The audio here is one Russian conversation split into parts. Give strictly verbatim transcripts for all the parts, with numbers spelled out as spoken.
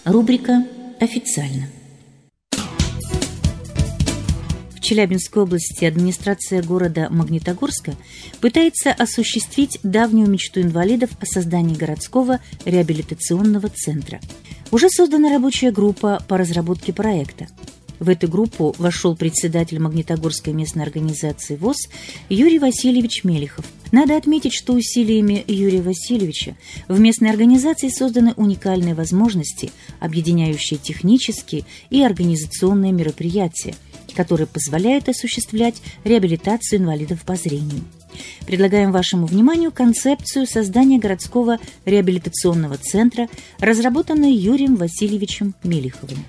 Рубрика «Официально». В Челябинской области администрация города Магнитогорска пытается осуществить давнюю мечту инвалидов о создании городского реабилитационного центра. Уже создана рабочая группа по разработке проекта. В эту группу вошел председатель Магнитогорской местной организации ВОС Юрий Васильевич Мелихов. Надо отметить, что усилиями Юрия Васильевича в местной организации созданы уникальные возможности, объединяющие технические и организационные мероприятия, которые позволяют осуществлять реабилитацию инвалидов по зрению. Предлагаем вашему вниманию концепцию создания городского реабилитационного центра, разработанную Юрием Васильевичем Мелиховым.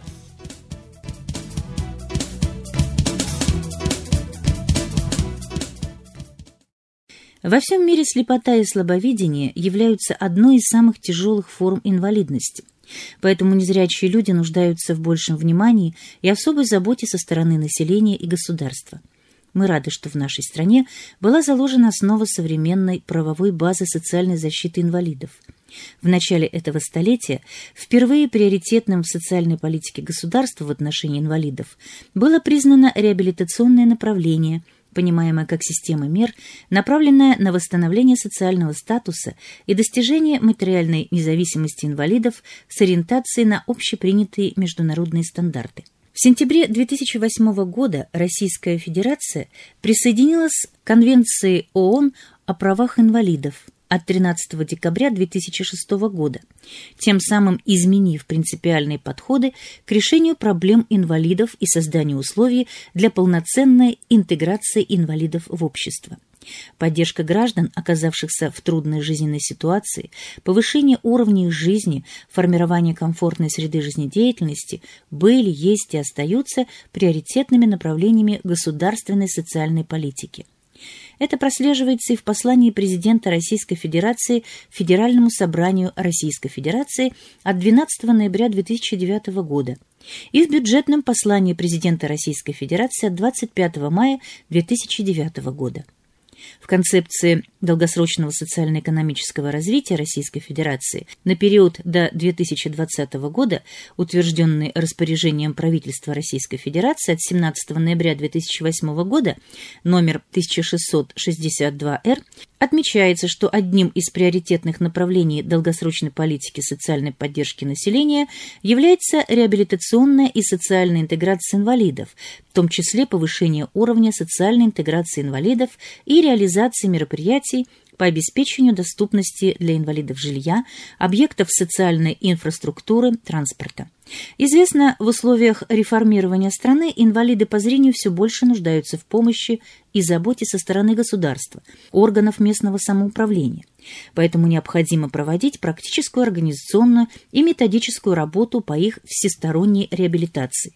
Во всем мире слепота и слабовидение являются одной из самых тяжелых форм инвалидности. Поэтому незрячие люди нуждаются в большем внимании и особой заботе со стороны населения и государства. Мы рады, что в нашей стране была заложена основа современной правовой базы социальной защиты инвалидов. В начале этого столетия впервые приоритетным в социальной политике государства в отношении инвалидов было признано реабилитационное направление, понимаемая как система мер, направленная на восстановление социального статуса и достижение материальной независимости инвалидов с ориентацией на общепринятые международные стандарты. В сентябре две тысячи восьмого года Российская Федерация присоединилась к Конвенции ООН о правах инвалидов от тринадцатого декабря две тысячи шестого года, тем самым изменив принципиальные подходы к решению проблем инвалидов и созданию условий для полноценной интеграции инвалидов в общество. Поддержка граждан, оказавшихся в трудной жизненной ситуации, повышение уровня их жизни, формирование комфортной среды жизнедеятельности были, есть и остаются приоритетными направлениями государственной социальной политики. Это прослеживается и в послании президента Российской Федерации Федеральному собранию Российской Федерации от двенадцатого ноября две тысячи девятого года и в бюджетном послании президента Российской Федерации от двадцать пятого мая две тысячи девятого года. В концепции долгосрочного социально-экономического развития Российской Федерации на период до две тысячи двадцатого года, утвержденной распоряжением правительства Российской Федерации от семнадцатого ноября две тысячи восьмого года, номер тысяча шестьсот шестьдесят два эр, отмечается, что одним из приоритетных направлений долгосрочной политики социальной поддержки населения является реабилитационная и социальная интеграция инвалидов, в том числе повышение уровня социальной интеграции инвалидов и реализации мероприятий по обеспечению доступности для инвалидов жилья, объектов социальной инфраструктуры, транспорта. Известно, в условиях реформирования страны инвалиды по зрению все больше нуждаются в помощи и заботе со стороны государства, органов местного самоуправления. Поэтому необходимо проводить практическую организационную и методическую работу по их всесторонней реабилитации.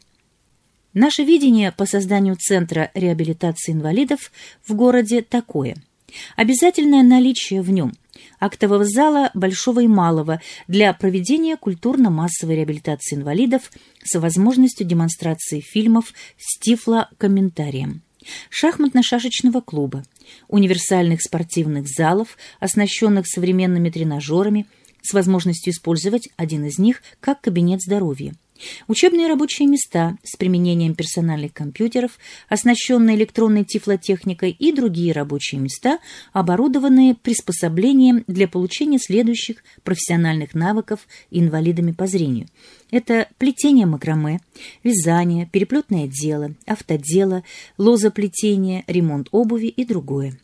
Наше видение по созданию Центра реабилитации инвалидов в городе такое. Обязательное наличие в нем актового зала большого и малого для проведения культурно-массовой реабилитации инвалидов с возможностью демонстрации фильмов с тифлокомментарием, шахматно-шашечного клуба, универсальных спортивных залов, оснащенных современными тренажерами, с возможностью использовать один из них как кабинет здоровья. Учебные рабочие места с применением персональных компьютеров, оснащенные электронной тифлотехникой, и другие рабочие места, оборудованные приспособлением для получения следующих профессиональных навыков инвалидами по зрению. Это плетение макраме, вязание, переплетное дело, автодело, лозоплетение, ремонт обуви и другое.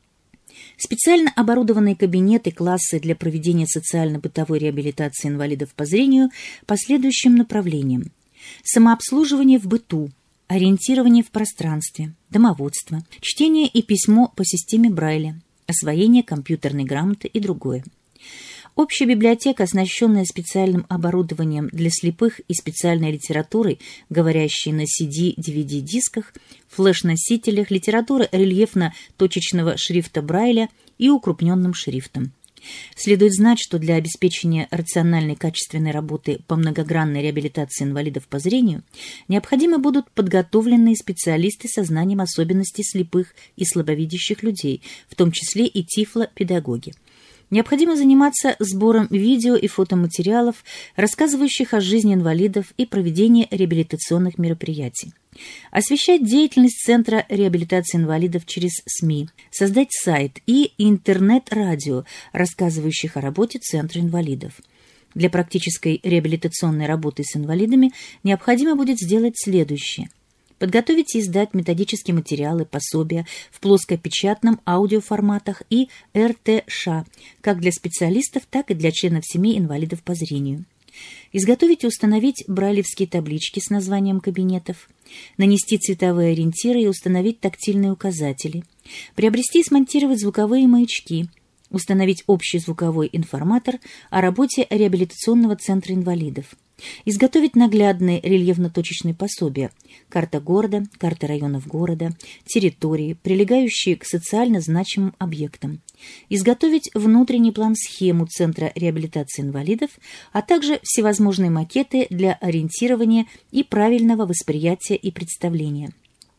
Специально оборудованные кабинеты, классы для проведения социально-бытовой реабилитации инвалидов по зрению по следующим направлениям: самообслуживание в быту, ориентирование в пространстве, домоводство, чтение и письмо по системе Брайля, освоение компьютерной грамоты и другое. Общая библиотека, оснащенная специальным оборудованием для слепых и специальной литературой, говорящей на си ди-ди ви ди-дисках, флеш-носителях, литература рельефно-точечного шрифта Брайля и укрупненным шрифтом. Следует знать, что для обеспечения рациональной качественной работы по многогранной реабилитации инвалидов по зрению необходимы будут подготовленные специалисты со знанием особенностей слепых и слабовидящих людей, в том числе и тифлопедагоги. Необходимо заниматься сбором видео и фотоматериалов, рассказывающих о жизни инвалидов и проведении реабилитационных мероприятий. Освещать деятельность Центра реабилитации инвалидов через СМИ, создать сайт и интернет-радио, рассказывающих о работе Центра инвалидов. Для практической реабилитационной работы с инвалидами необходимо будет сделать следующее. Подготовить и издать методические материалы, пособия в плоскопечатном аудиоформатах и эр тэ ша, как для специалистов, так и для членов семей инвалидов по зрению. Изготовить и установить брайлевские таблички с названием кабинетов, нанести цветовые ориентиры и установить тактильные указатели, приобрести и смонтировать звуковые маячки, установить общий звуковой информатор о работе реабилитационного центра инвалидов, изготовить наглядные рельефно-точечные пособия, карта города, карта районов города, территории, прилегающие к социально значимым объектам, изготовить внутренний план-схему Центра реабилитации инвалидов, а также всевозможные макеты для ориентирования и правильного восприятия и представления.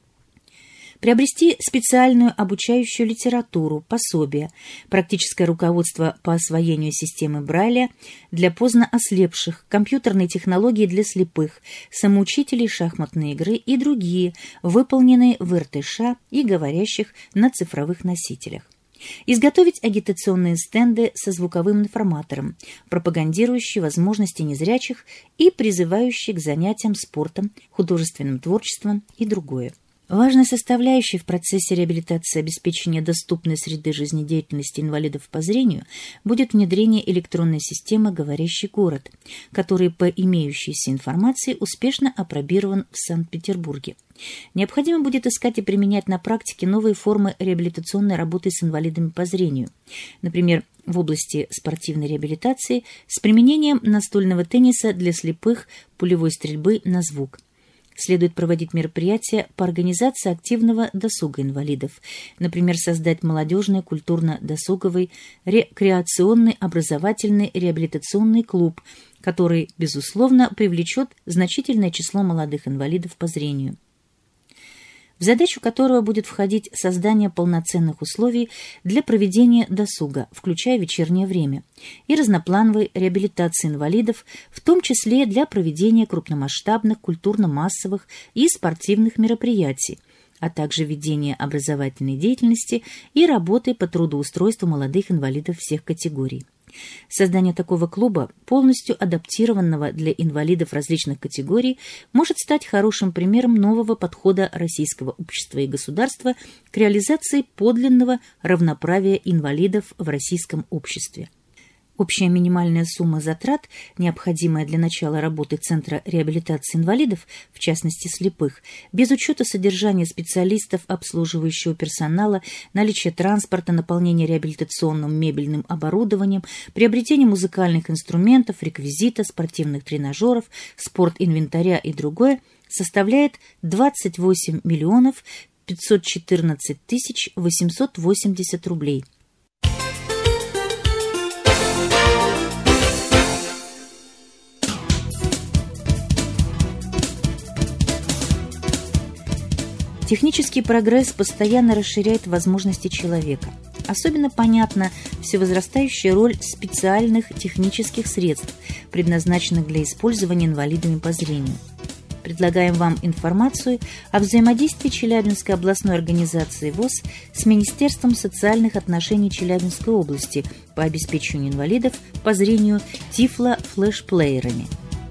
Приобрести специальную обучающую литературу, пособия, практическое руководство по освоению системы Брайля для поздно ослепших, компьютерные технологии для слепых, самоучителей шахматной игры и другие, выполненные в эр тэ ша и говорящих на цифровых носителях. Изготовить агитационные стенды со звуковым информатором, пропагандирующие возможности незрячих и призывающие к занятиям спортом, художественным творчеством и другое. Важной составляющей в процессе реабилитации и обеспечения доступной среды жизнедеятельности инвалидов по зрению будет внедрение электронной системы «Говорящий город», который по имеющейся информации успешно апробирован в Санкт-Петербурге. Необходимо будет искать и применять на практике новые формы реабилитационной работы с инвалидами по зрению, например, в области спортивной реабилитации с применением настольного тенниса для слепых, пулевой стрельбы на звук. Следует проводить мероприятия по организации активного досуга инвалидов, например, создать молодежный культурно-досуговый, рекреационный, образовательный, реабилитационный клуб, который, безусловно, привлечет значительное число молодых инвалидов по зрению, в задачу которого будет входить создание полноценных условий для проведения досуга, включая вечернее время, и разноплановой реабилитации инвалидов, в том числе для проведения крупномасштабных культурно-массовых и спортивных мероприятий, а также ведения образовательной деятельности и работы по трудоустройству молодых инвалидов всех категорий. Создание такого клуба, полностью адаптированного для инвалидов различных категорий, может стать хорошим примером нового подхода российского общества и государства к реализации подлинного равноправия инвалидов в российском обществе. Общая минимальная сумма затрат, необходимая для начала работы Центра реабилитации инвалидов, в частности слепых, без учета содержания специалистов, обслуживающего персонала, наличия транспорта, наполнения реабилитационным мебельным оборудованием, приобретения музыкальных инструментов, реквизита, спортивных тренажеров, спортинвентаря и другое, составляет двадцать восемь миллионов пятьсот четырнадцать тысяч восемьсот восемьдесят рублей. Технический прогресс постоянно расширяет возможности человека. Особенно понятна всевозрастающая роль специальных технических средств, предназначенных для использования инвалидами по зрению. Предлагаем вам информацию о взаимодействии Челябинской областной организации ВОС с Министерством социальных отношений Челябинской области по обеспечению инвалидов по зрению тифло-флешплеерами.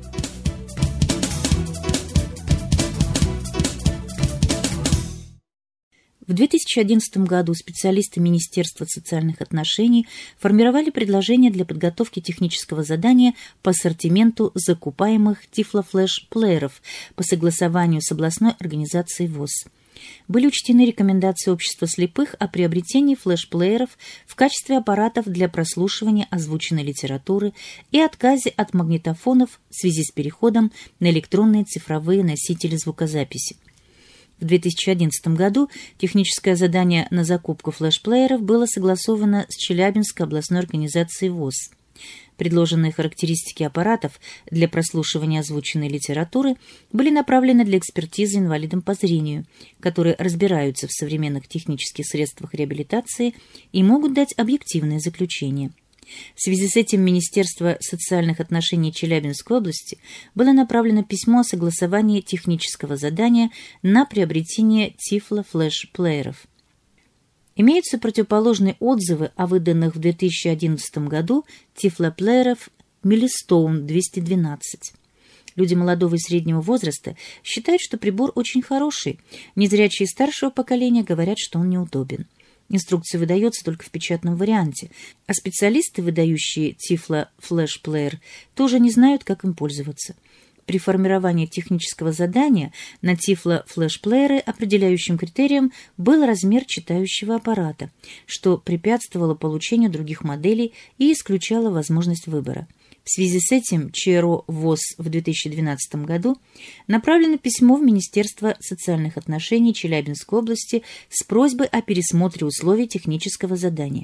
В две тысячи одиннадцатом году специалисты Министерства социальных отношений формировали предложение для подготовки технического задания по ассортименту закупаемых тифлофлеш-плееров по согласованию с областной организацией ВОС. Были учтены рекомендации общества слепых о приобретении флеш-плееров в качестве аппаратов для прослушивания озвученной литературы и отказе от магнитофонов в связи с переходом на электронные цифровые носители звукозаписи. В две тысячи одиннадцатом году техническое задание на закупку флеш-плееров было согласовано с Челябинской областной организацией ВОС. Предложенные характеристики аппаратов для прослушивания озвученной литературы были направлены для экспертизы инвалидам по зрению, которые разбираются в современных технических средствах реабилитации и могут дать объективное заключение. В связи с этим Министерство социальных отношений Челябинской области было направлено письмо о согласовании технического задания на приобретение тифло-флеш-плееров. Имеются противоположные отзывы о выданных в две тысячи одиннадцатом году тифлоплееров Миллистоун двести двенадцать. Люди молодого и среднего возраста считают, что прибор очень хороший. Незрячие старшего поколения говорят, что он неудобен. Инструкция выдается только в печатном варианте, а специалисты, выдающие тифло-флеш-плеер, тоже не знают, как им пользоваться. При формировании технического задания на тифло-флеш-плееры определяющим критерием был размер читающего аппарата, что препятствовало получению других моделей и исключало возможность выбора. В связи с этим ЧРО ВОС в две тысячи двенадцатом году направлено письмо в Министерство социальных отношений Челябинской области с просьбой о пересмотре условий технического задания.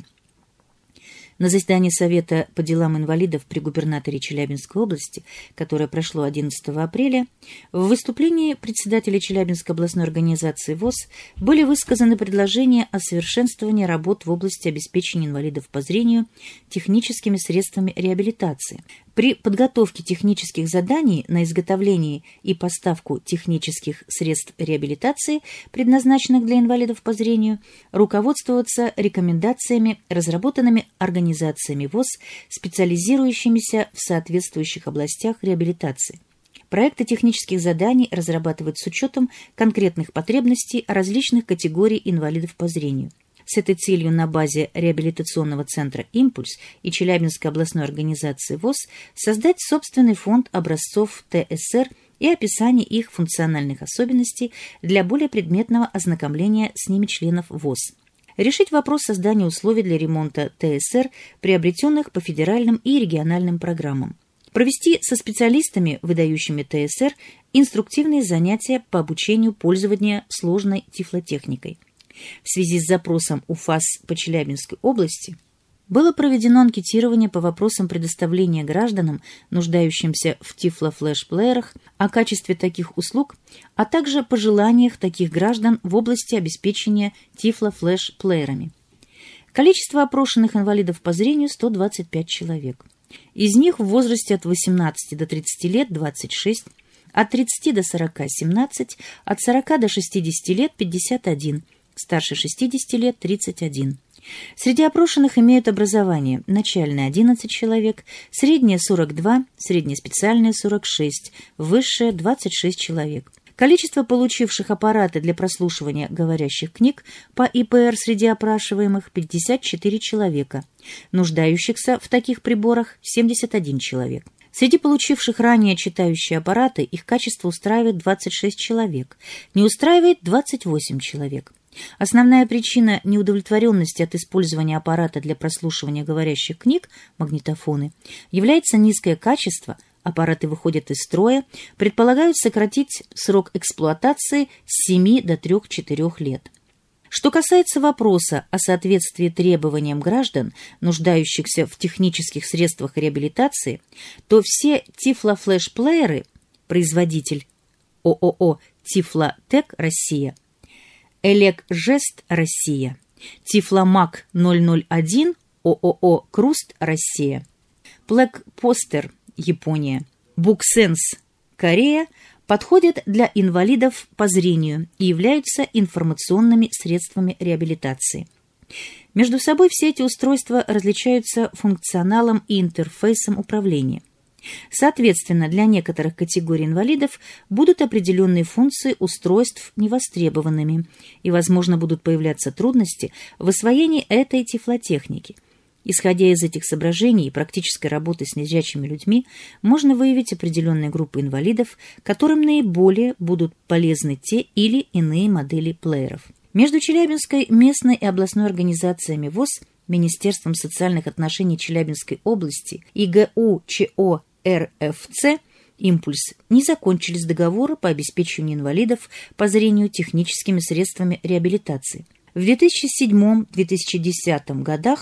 На заседании Совета по делам инвалидов при губернаторе Челябинской области, которое прошло одиннадцатого апреля, в выступлении председателя Челябинской областной организации ВОС были высказаны предложения о совершенствовании работ в области обеспечения инвалидов по зрению техническими средствами реабилитации. При подготовке технических заданий на изготовление и поставку технических средств реабилитации, предназначенных для инвалидов по зрению, руководствоваться рекомендациями, разработанными организациями ВОС, специализирующимися в соответствующих областях реабилитации. Проекты технических заданий разрабатывают с учетом конкретных потребностей различных категорий инвалидов по зрению. С этой целью на базе реабилитационного центра «Импульс» и Челябинской областной организации ВОС создать собственный фонд образцов ТСР и описание их функциональных особенностей для более предметного ознакомления с ними членов ВОС. Решить вопрос создания условий для ремонта ТСР, приобретенных по федеральным и региональным программам. Провести со специалистами, выдающими ТСР, инструктивные занятия по обучению пользования сложной тифлотехникой. В связи с запросом УФАС по Челябинской области было проведено анкетирование по вопросам предоставления гражданам, нуждающимся в тифло-флеш-плеерах, о качестве таких услуг, а также пожеланиях таких граждан в области обеспечения тифло-флеш-плеерами. Количество опрошенных инвалидов по зрению – сто двадцать пять человек. Из них в возрасте от восемнадцати до тридцати лет – двадцать шесть, от тридцати до сорока – семнадцать, от сорока до шестидесяти лет – пятьдесят один, старше шестидесяти лет – тридцать один. Среди опрошенных имеют образование начальное – одиннадцать человек, среднее – сорок два, среднеспециальное – сорок шесть, высшее – двадцать шесть человек. Количество получивших аппараты для прослушивания говорящих книг по ИПР среди опрашиваемых – пятьдесят четыре человека, нуждающихся в таких приборах – семьдесят один человек. Среди получивших ранее читающие аппараты их качество устраивает двадцать шесть человек, не устраивает двадцать восемь человек. Основная причина неудовлетворенности от использования аппарата для прослушивания говорящих книг, магнитофоны, является низкое качество, аппараты выходят из строя, предполагают сократить срок эксплуатации с семи до трёх-четырёх лет. Что касается вопроса о соответствии требованиям граждан, нуждающихся в технических средствах реабилитации, то все тифло-флеш-плееры, производитель ООО «Тифлотек Россия», Элекжест Россия, Тифломаг ноль ноль один, ООО «Круст Россия», Блэкпостер Япония, Буксенс Корея подходят для инвалидов по зрению и являются информационными средствами реабилитации. Между собой все эти устройства различаются функционалом и интерфейсом управления. Соответственно, для некоторых категорий инвалидов будут определенные функции устройств невостребованными, и, возможно, будут появляться трудности в освоении этой тифлотехники. Исходя из этих соображений и практической работы с незрячими людьми, можно выявить определенные группы инвалидов, которым наиболее будут полезны те или иные модели плееров. Между Челябинской местной и областной организациями ВОС, Министерством социальных отношений Челябинской области и ГУ ЧО РФЦ «Импульс» не закончились договоры по обеспечению инвалидов по зрению техническими средствами реабилитации. В две тысячи седьмом — две тысячи десятом годах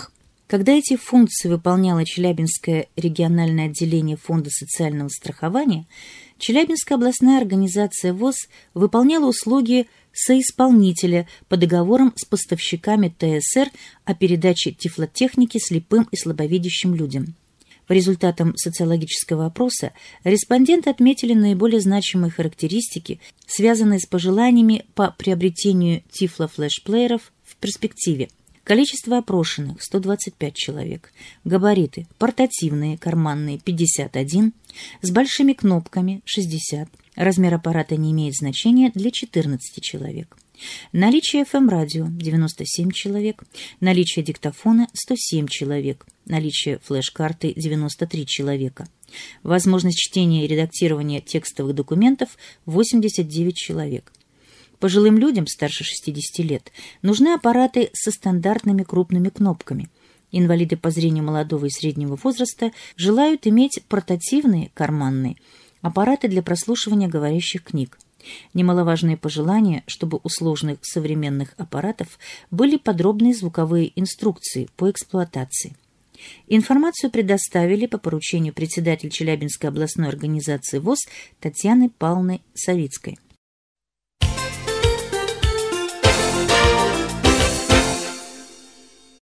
Когда эти функции выполняло Челябинское региональное отделение Фонда социального страхования, Челябинская областная организация ВОС выполняла услуги соисполнителя по договорам с поставщиками ТСР о передаче тифлотехники слепым и слабовидящим людям. По результатам социологического опроса респонденты отметили наиболее значимые характеристики, связанные с пожеланиями по приобретению тифлофлешплееров в перспективе. Количество опрошенных – сто двадцать пять человек. Габариты – портативные, карманные – пятьдесят один, с большими кнопками – шестьдесят. Размер аппарата не имеет значения для четырнадцати человек. Наличие эф эм-радио – девяносто семь человек. Наличие диктофона – сто семь человек. Наличие флеш-карты – девяносто три человека. Возможность чтения и редактирования текстовых документов – восемьдесят девять человек. Пожилым людям старше шестидесяти лет нужны аппараты со стандартными крупными кнопками. Инвалиды по зрению молодого и среднего возраста желают иметь портативные, карманные аппараты для прослушивания говорящих книг. Немаловажное пожелание, чтобы у сложных современных аппаратов были подробные звуковые инструкции по эксплуатации. Информацию предоставили по поручению председателя Челябинской областной организации ВОС Татьяны Павловны Савицкой.